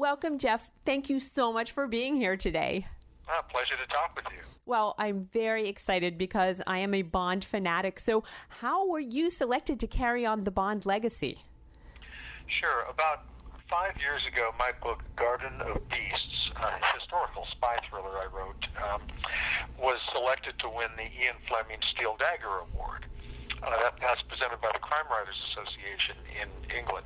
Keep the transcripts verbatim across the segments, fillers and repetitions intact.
welcome, Jeff. Thank you so much for being here today. Ah, pleasure to talk with you. Well, I'm very excited because I am a Bond fanatic. So how were you selected to carry on the Bond legacy? Sure. About five years ago, my book, Garden of Beasts, a historical spy thriller I wrote, um, was selected to win the Ian Fleming Steel Dagger Award. Uh, that, that's presented by the Crime Writers Association in England.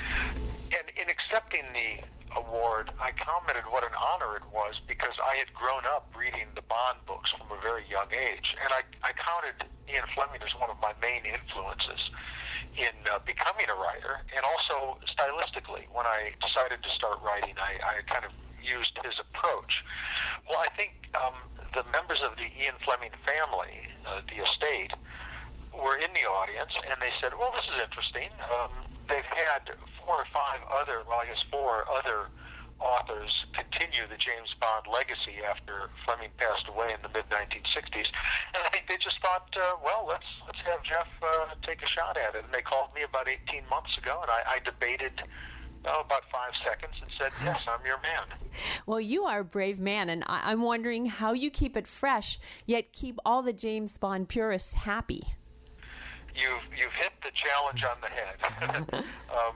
And in accepting the award, I commented what an honor it was because I had grown up reading the Bond books from a very young age. And I, I counted Ian Fleming as one of my main influences in uh, becoming a writer, and also stylistically. When I decided to start writing, I, I kind of used his approach. Well, I think um, the members of the Ian Fleming family, uh, the estate, were in the audience, and they said, well, this is interesting. Um, they've had four or five other, well, I guess four other authors continue the James Bond legacy after Fleming passed away in the mid nineteen sixties. And I think they just thought, uh, well, let's let's have Jeff uh, take a shot at it. And they called me about eighteen months ago, and I, I debated oh, about five seconds and said, yes, I'm your man. Well, you are a brave man, and I- I'm wondering how you keep it fresh, yet keep all the James Bond purists happy. You've, you've hit the challenge on the head. um,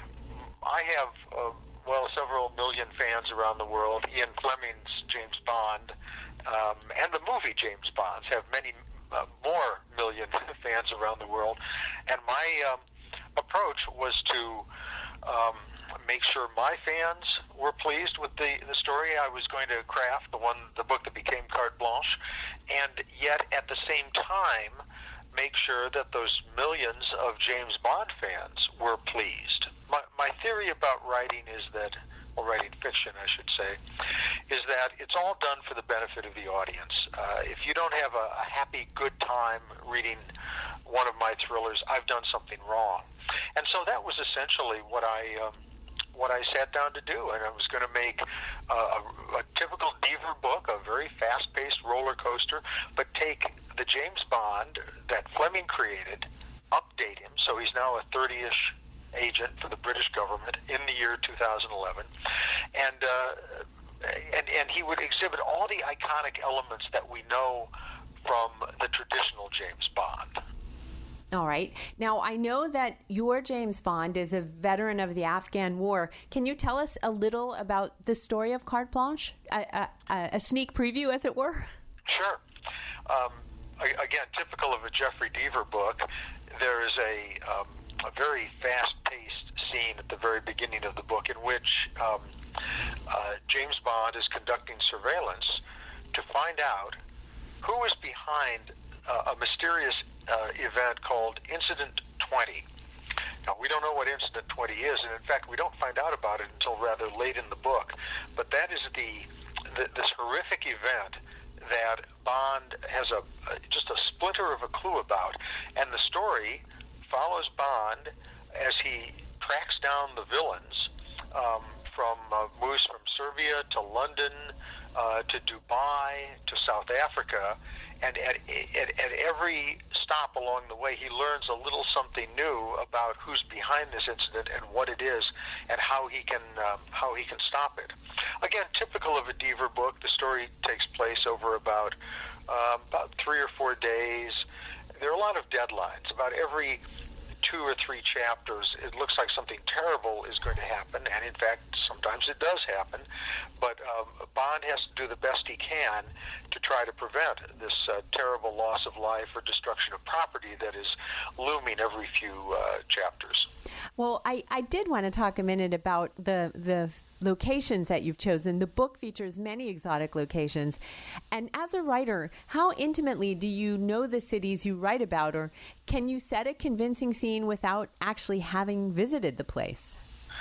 I have... Uh, well, several million fans around the world. Ian Fleming's James Bond um, and the movie James Bond have many uh, more million fans around the world. And my um, approach was to um, make sure my fans were pleased with the, the story I was going to craft, the one, the book that became Carte Blanche, and yet at the same time make sure that those millions of James Bond fans were pleased. My, my theory about writing is that, or writing fiction, I should say, is that it's all done for the benefit of the audience. Uh, if you don't have a, a happy, good time reading one of my thrillers, I've done something wrong. And so that was essentially what I um, what I sat down to do, and I was going to make uh, a, a typical Deaver book, a very fast-paced roller coaster, but take the James Bond that Fleming created, update him, so he's now a thirty-ish agent for the British government in the year two thousand eleven, and uh, and and he would exhibit all the iconic elements that we know from the traditional James Bond. All right. Now, I know that your James Bond is a veteran of the Afghan War. Can you tell us a little about the story of Carte Blanche? A, a, a sneak preview, as it were? Sure. Um, again, typical of a Jeffrey Deaver book, there is a, um, a very fast-paced scene at the very beginning of the book in which um, uh, James Bond is conducting surveillance to find out who is behind uh, a mysterious uh, event called Incident twenty. Now, we don't know what Incident twenty is, and in fact, we don't find out about it until rather late in the book. But that is the, the this horrific event that Bond has a, a just a splinter of a clue about, and the story follows Bond as he tracks down the villains um, from uh, moves from Serbia to London uh, to Dubai to South Africa, and at, at at every stop along the way, he learns a little something new about who's behind this incident and what it is, and how he can um, how he can stop it. Again, typical of a Deaver book, the story takes place over about um, about three or four days. There are a lot of deadlines. About every two or three chapters, it looks like something terrible is going to happen, and in fact, sometimes it does happen. But um, Bond has to do the best he can to try to prevent this uh, terrible loss of life or destruction of property that is looming every few uh, chapters. Well, I, I did want to talk a minute about the the locations that you've chosen. The book features many exotic locations. And as a writer, how intimately do you know the cities you write about, or can you set a convincing scene without actually having visited the place?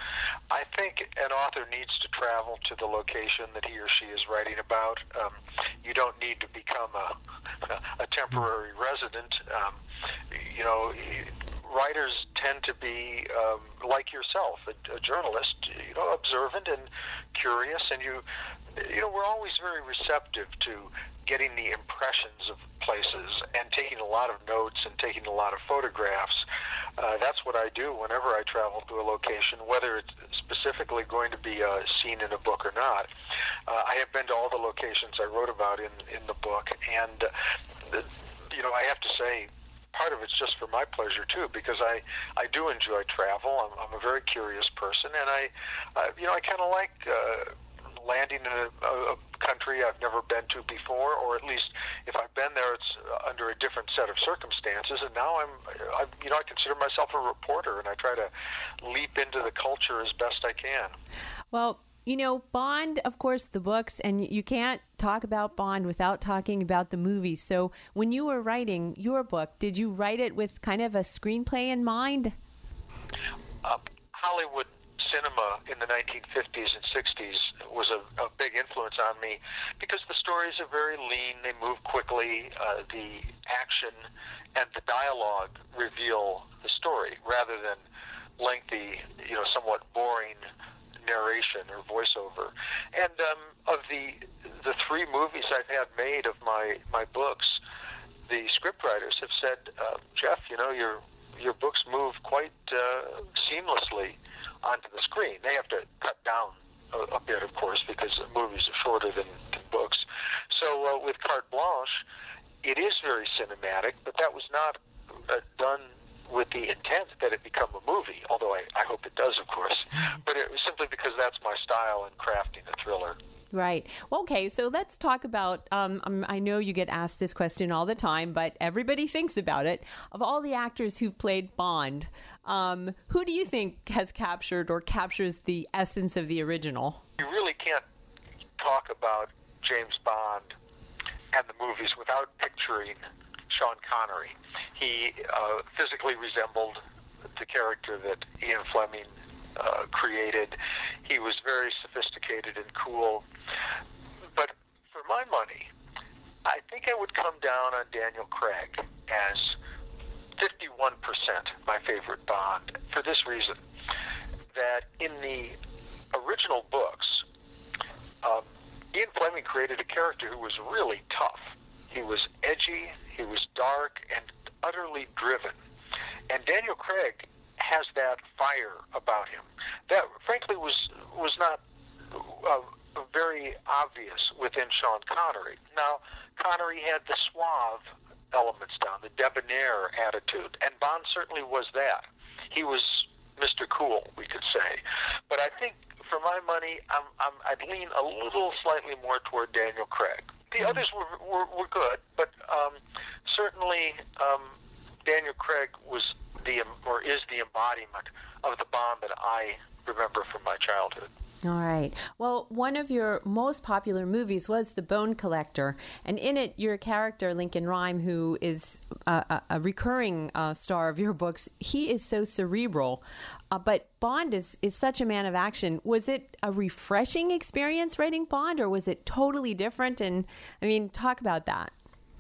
I think an author needs to travel to the location that he or she is writing about. Um, you don't need to become a, a temporary resident. Um, you know, writers tend to be um, like yourself, a, a journalist, you know, observant and curious, and you, you know, we're always very receptive to getting the impressions of places and taking a lot of notes and taking a lot of photographs. Uh, that's what I do whenever I travel to a location, whether it's specifically going to be uh, seen in a book or not. Uh, I have been to all the locations I wrote about in, in the book, and, uh, you know, I have to say, part of it's just for my pleasure, too, because I, I do enjoy travel. I'm, I'm a very curious person, and I, uh, you know, I kind of like uh, landing in a, a country I've never been to before, or at least if I've been there, it's under a different set of circumstances. And now I'm, I'm, you know, I consider myself a reporter, and I try to leap into the culture as best I can. Well, you know, Bond, of course, the books, and you can't talk about Bond without talking about the movies. So when you were writing your book, did you write it with kind of a screenplay in mind? Uh, Hollywood cinema in the nineteen fifties and sixties was a, a big influence on me because the stories are very lean, they move quickly, uh, the action and the dialogue reveal the story rather than lengthy, you know, somewhat boring narration or voiceover. And um, of the the three movies I've had made of my, my books, the scriptwriters have said, uh, Jeff, you know, your your books move quite uh, seamlessly onto the screen. They have to cut down a, a bit, of course, because movies are shorter than, than books. So uh, with Carte Blanche, it is very cinematic, but that was not uh, done with the intent that it become a movie, although I, I hope it does, of course. But it was simply because that's my style in crafting a thriller. Right. Well, okay, so let's talk about, um, um, I know you get asked this question all the time, but everybody thinks about it. Of all the actors who've played Bond, um, who do you think has captured or captures the essence of the original? You really can't talk about James Bond and the movies without picturing Sean Connery. He uh, physically resembled the character that Ian Fleming uh, created. He was very sophisticated and cool. But for my money, I think I would come down on Daniel Craig as fifty-one percent my favorite Bond for this reason, that in the original books, um, Ian Fleming created a character who was really tough. He was edgy, he was dark, and utterly driven. And Daniel Craig has that fire about him that, frankly, was was not uh, very obvious within Sean Connery. Now, Connery had the suave elements down, the debonair attitude, and Bond certainly was that. He was Mister Cool, we could say. But I think, for my money, I'm, I'm, I'd lean a little slightly more toward Daniel Craig. The others were, were, were good, but um, certainly um, Daniel Craig was the or is the embodiment of the Bond that I remember from my childhood. All right. Well, one of your most popular movies was The Bone Collector, and in it, your character, Lincoln Rhyme, who is a, a recurring uh, star of your books, he is so cerebral, uh, but Bond is, is such a man of action. Was it a refreshing experience writing Bond, or was it totally different? And, I mean, talk about that.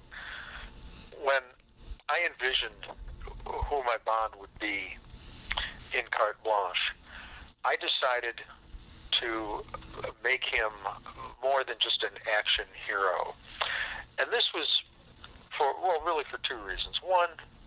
When I envisioned who my Bond would be in Carte Blanche, I decided to make him more than just an action hero. And this was for, well, really for two reasons. One,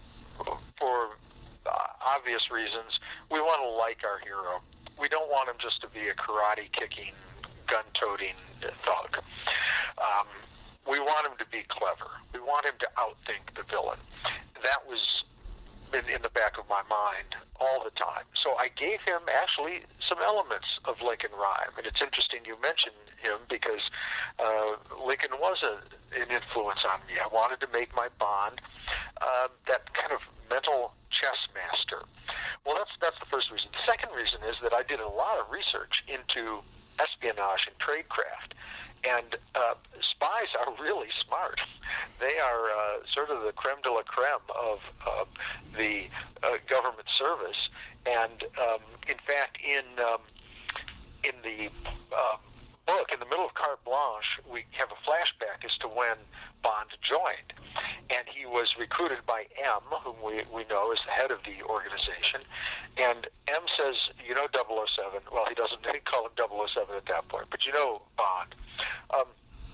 for uh, obvious reasons, we want to like our hero. We don't want him just to be a karate-kicking, gun-toting thug. Um, we want him to be clever. We want him to outthink the villain. That was in, in the back of my mind all the time. So I gave him actually some elements of Lincoln Rhyme. And it's interesting you mentioned him because uh, Lincoln was a, an influence on me. I wanted to make my Bond uh, that kind of mental chess master. Well, that's, that's the first reason. The second reason is that I did a lot of research into espionage and tradecraft. And uh, spies are really smart. They are uh, sort of the creme de la creme of uh, the uh, government service. And um, in fact, in um, in the uh, book, in the middle of Carte Blanche, we have a flashback as to when Bond joined. And he was recruited by M, whom we, we know is the head of the organization. And M says, you know double oh seven. Well, he doesn't he call him double oh seven at that point, but you know Bond. Um,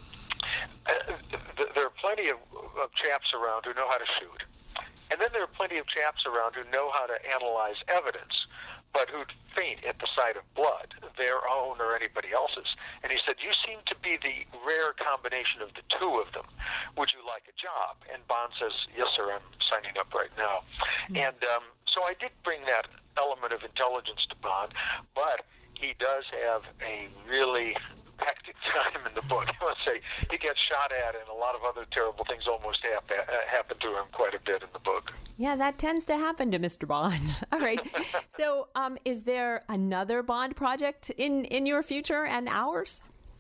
uh, th- there are plenty of, of chaps around who know how to shoot. And then there are plenty of chaps around who know how to analyze evidence. but who'd faint at the sight of blood, their own or anybody else's. And he said, you seem to be the rare combination of the two of them. Would you like a job? And Bond says, yes, sir, I'm signing up right now. Mm-hmm. And um, so I did bring that element of intelligence to Bond, but he does have a really hectic time in the book. I must say, he gets shot at, and a lot of other terrible things almost happen, uh, happen to him quite a bit in the book. Yeah, that tends to happen to Mister Bond. All right. So um, is there another Bond project in, in your future and ours?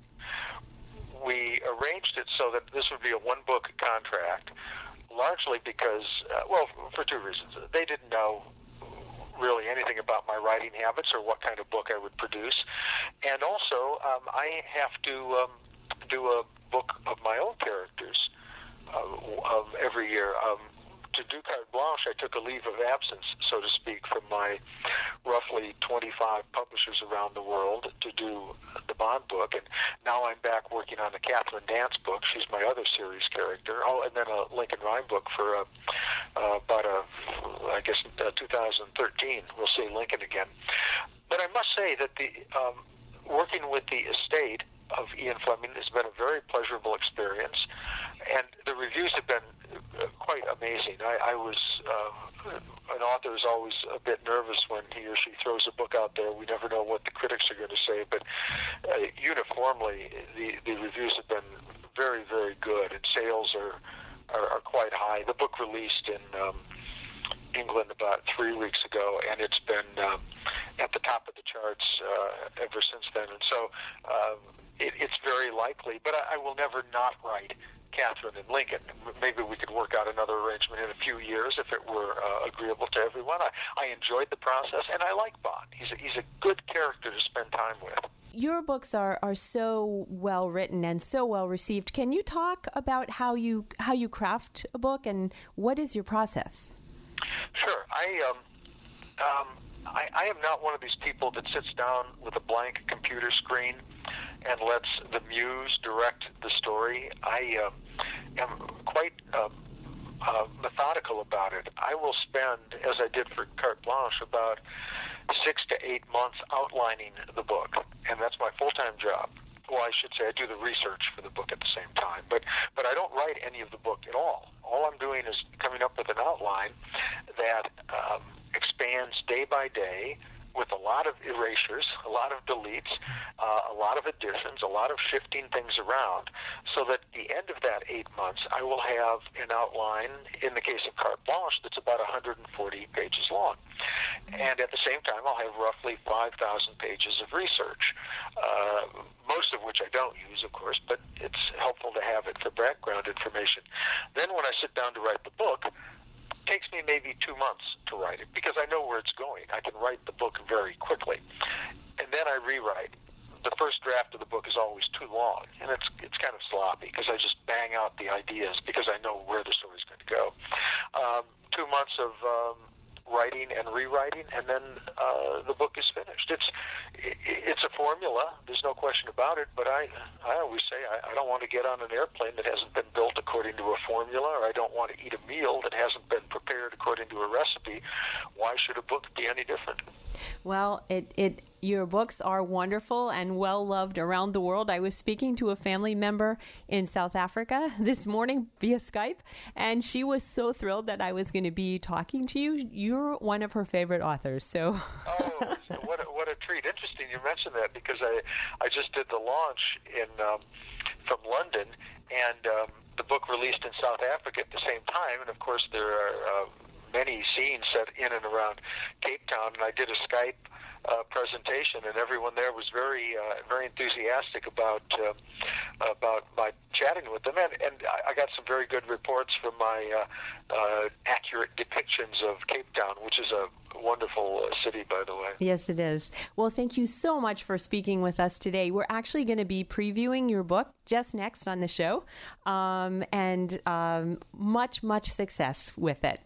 We arranged it so that this would be a one-book contract, largely because, uh, well, for two reasons. They didn't know really anything about my writing habits or what kind of book I would produce. And also, um, I have to um, do a book of my own characters uh, um, every year. Um, to do Carte Blanche, I took a leave of absence, so to speak, from my roughly twenty-five publishers around the world to do the Bond book. And now I'm back working on the Catherine Dance book. She's my other series character. Oh, and then a Lincoln Rhyme book for uh, uh, about, a, I guess, uh, two thousand thirteen. We'll see Lincoln again. But I must say that the um, working with the estate of Ian Fleming has been a very pleasurable experience, and the reviews have been uh, quite amazing. I, I was, uh, an author is always a bit nervous when he or she throws a book out there. We never know what the critics are going to say, but uh, uniformly, the, the reviews have been very, very good, and sales are, are, are quite high. The book released in um, England about three weeks ago, and it's been um, at the top of the charts uh, ever since then. And so uh, it, it's very likely, but I, I will never not write Catherine and Lincoln. Maybe we could work out another arrangement in a few years if it were uh, agreeable to everyone. I, I enjoyed the process, and I like Bond. He's a, he's a good character to spend time with. Your books are, are so well written and so well received. Can you talk about how you how you craft a book, and what is your process? Sure. I um, um, I, I am not one of these people that sits down with a blank computer screen and lets the muse direct the story. I um, am quite um, uh, methodical about it. I will spend, as I did for Carte Blanche, about six to eight months outlining the book, and that's my full-time job. Well, I should say I do the research for the book at the same time, but but I don't write any of the book at all. All I'm doing is coming up with an outline that um, expands day by day with a lot of erasures, a lot of deletes, uh, a lot of additions, a lot of shifting things around, so that at the end of that eight months, I will have an outline, in the case of Carte Blanche, that's about one hundred forty pages long. And at the same time, I'll have roughly five thousand pages of research, uh, most of which I don't use, of course, but it's helpful to have it for background information. Then when I sit down to write the book, it takes me maybe two months to write it, because I know where it's going. I can write the book very quickly. And then I rewrite. The first draft of the book is always too long, and it's it's kind of sloppy, because I just bang out the ideas because I know where the story's going to go. Um, two months of um, writing and rewriting, and then uh, the book is finished. It's it, it's a formula. There's no question about it. But I I always say I, I don't want to get on an airplane that hasn't been built according to a formula, or I don't want to eat a meal that hasn't been prepared according to a recipe. Why should a book be any different? Well, it, it your books are wonderful and well loved around the world. I was speaking to a family member in South Africa this morning via Skype, and she was so thrilled that I was going to be talking to you. You're one of her favorite authors, so. Oh, what a, what a treat! Interesting you mentioned that, because I I just did the launch in um, from London, and um, the book released in South Africa at the same time, and of course there are. Uh, many scenes set in and around Cape Town, and I did a Skype uh, presentation, and everyone there was very, uh, very enthusiastic about uh, about my chatting with them, and, and I got some very good reports from my uh, uh, accurate depictions of Cape Town, which is a wonderful uh, city, by the way. Yes, it is. Well, thank you so much for speaking with us today. We're actually going to be previewing your book just next on the show, um, and um, much, much success with it.